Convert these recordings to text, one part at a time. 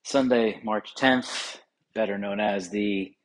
Sunday, March 10th, better known as the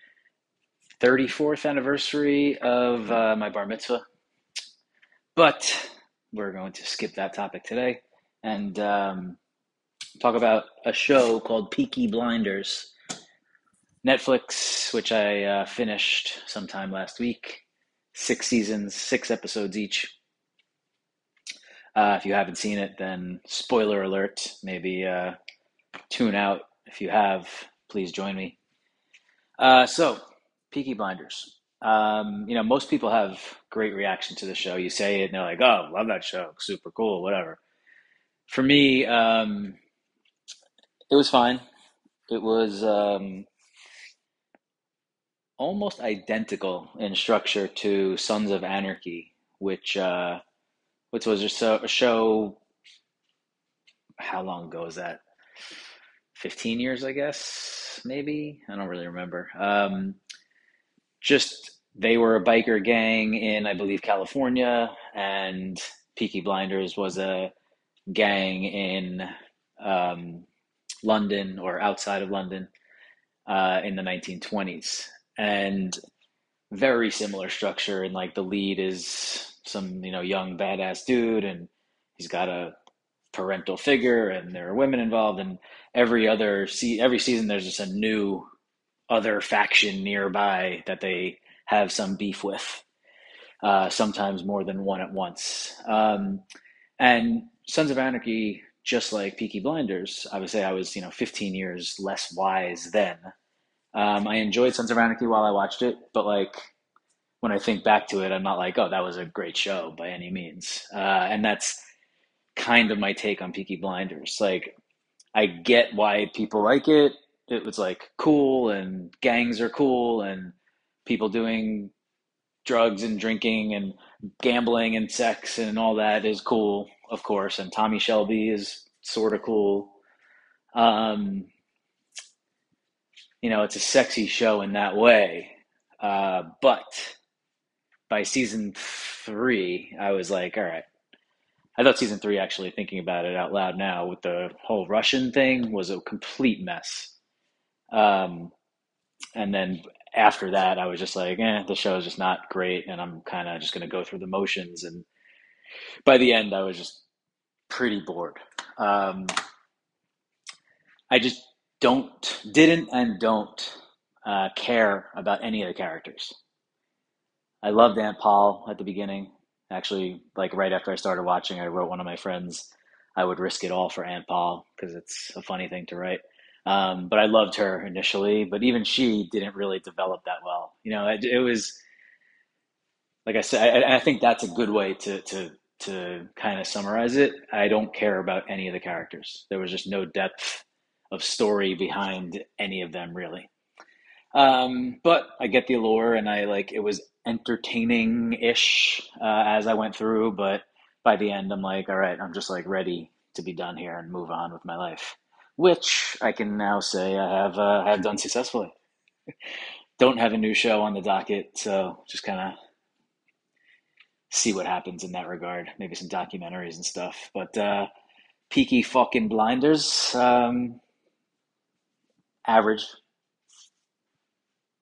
34th anniversary of my bar mitzvah. But we're going to skip that topic today and talk about a show called Peaky Blinders. Netflix, which I finished sometime last week. 6 seasons, 6 episodes each. If you haven't seen it, then spoiler alert, maybe tune out. If you have, please join me. So, Peaky Blinders. Most people have great reaction to the show. You say it, and they're like, "Oh, love that show, super cool, whatever." For me, it was fine. It was almost identical in structure to Sons of Anarchy, which was a show. How long ago was that? 15 years, I guess, maybe. I don't really remember. Just they were a biker gang in, I believe, California, and Peaky Blinders was a gang in um, London or outside of London in the 1920s. And very similar structure. And like the lead is some, young badass dude, and he's got a parental figure, and there are women involved. And every season, there's just a new other faction nearby that they have some beef with, sometimes more than one at once. And Sons of Anarchy, just like Peaky Blinders, I would say I was, 15 years less wise then. I enjoyed Sons of Anarchy while I watched it, but like when I think back to it, I'm not like, oh, that was a great show by any means. And that's kind of my take on Peaky Blinders. Like, I get why people like it. It was like cool, and gangs are cool, and people doing drugs and drinking and gambling and sex and all that is cool, of course. And Tommy Shelby is sort of cool. Um, it's a sexy show in that way. But by season three, I was like, all right. I thought season three, actually, thinking about it out loud now, with the whole Russian thing, was a complete mess. Um, and then after that, I was just like, the show is just not great, and I'm kind of just going to go through the motions. And by the end, I was just pretty bored. Um, I just didn't and don't care about any of the characters. I loved Aunt Paul at the beginning. Actually, like right after I started watching, I wrote one of my friends, I would risk it all for Aunt Paul because it's a funny thing to write. But I loved her initially, but even she didn't really develop that well. It was like I said. I think that's a good way to kind of summarize it. I don't care about any of the characters. There was just no depth of story behind any of them, really. But I get the allure, and I like it was entertaining-ish as I went through. But by the end, I'm like, all right, I'm just like ready to be done here and move on with my life, which I can now say I have done successfully. Don't have a new show on the docket, so just kind of see what happens in that regard. Maybe some documentaries and stuff. But Peaky fucking Blinders, average.